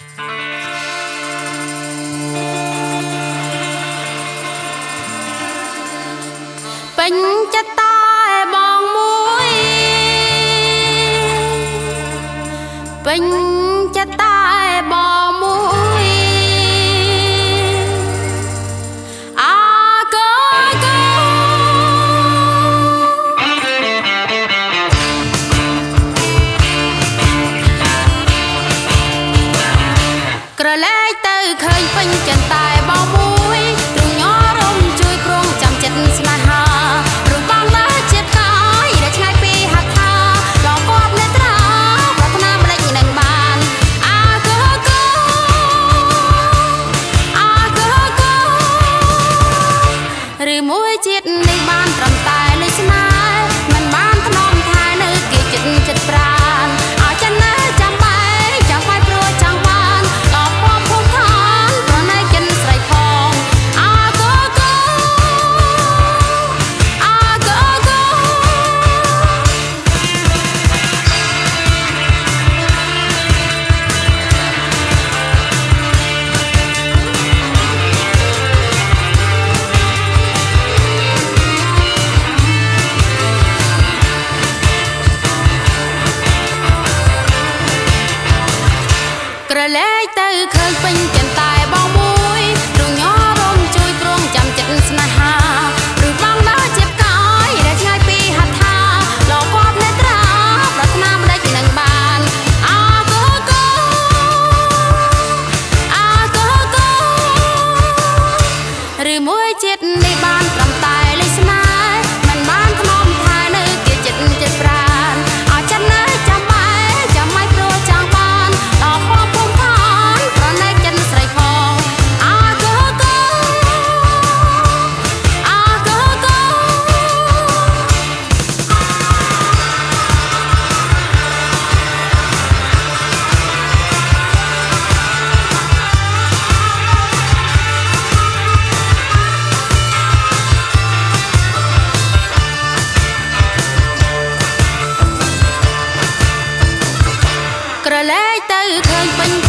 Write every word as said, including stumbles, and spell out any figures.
ពេញចិត្តតែបងមួយពេញចិត្តតែបងមួយអាកូកូក្រឡេកទៅឃើញពេញចិត្តតែបងមួយទ្រង់ញ័ររំជួយគ្រងចាំចិត្តស្នេហាមួយជាតិនេះបានត្រឹមតែលេខស្នេហ៍មិនបានថ្នមថែនៅគេចិត្តចិត្តប្រានឲ្យចិនណាចាំបែចាំបាយព្រោះចង់បានក៏ពំភូមិឋានប្រណៃចិនស្រីផងអាកូកូអាកូកូក្រឡេកទៅឃើញពេញចិត្តតែបងមួយទ្រង់ញ័ររំជួយគ្រងចាំចិត្តស្នេហាឬបងដើរជាផ្កាយដែលឆ្ងាយពីហត្ថាលោកគាត់នេត្រាប្រាថ្នាមិនដេចនឹងបានអាកូកូអាកូកូឬមួយជាតិនេះបានត្រឹមតែលេខស្នេហ៍មិនបានថ្នមថែនៅគេចិត្តចិត្តប្រានឲ្យចិត្តណាចាំបែចាំមិនព្រោះចង់បានដល់ពំភូមិឋានប្រណៃចិនស្រីផងអាកូកូអាកូកូក្រឡេកទៅឃើញពេញ